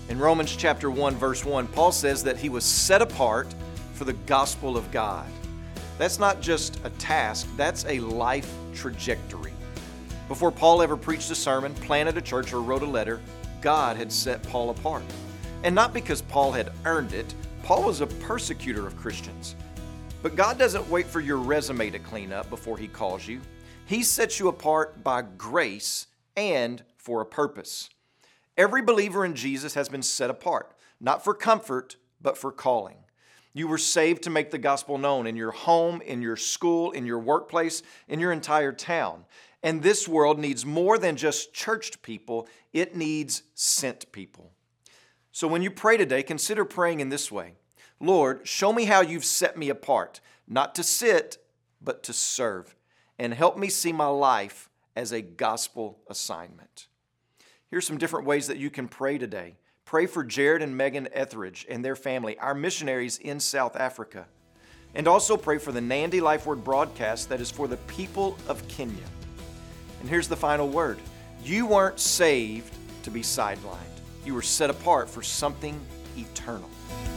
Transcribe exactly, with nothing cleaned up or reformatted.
In Romans chapter one, verse one, Paul says that he was set apart for the gospel of God. That's not just a task, that's a life trajectory. Before Paul ever preached a sermon, planted a church, or wrote a letter, God had set Paul apart. And not because Paul had earned it. Paul was a persecutor of Christians. But God doesn't wait for your resume to clean up before He calls you. He sets you apart by grace and for a purpose. Every believer in Jesus has been set apart, not for comfort, but for calling. You were saved to make the gospel known in your home, in your school, in your workplace, in your entire town. And this world needs more than just churched people. It needs sent people. So when you pray today, consider praying in this way. Lord, show me how you've set me apart, not to sit, but to serve. And help me see my life as a gospel assignment. Here's some different ways that you can pray today. Pray for Jared and Megan Etheridge and their family, our missionaries in South Africa. And also pray for the Nandi Life Word broadcast that is for the people of Kenya. And here's the final word. You weren't saved to be sidelined. You were set apart for something eternal.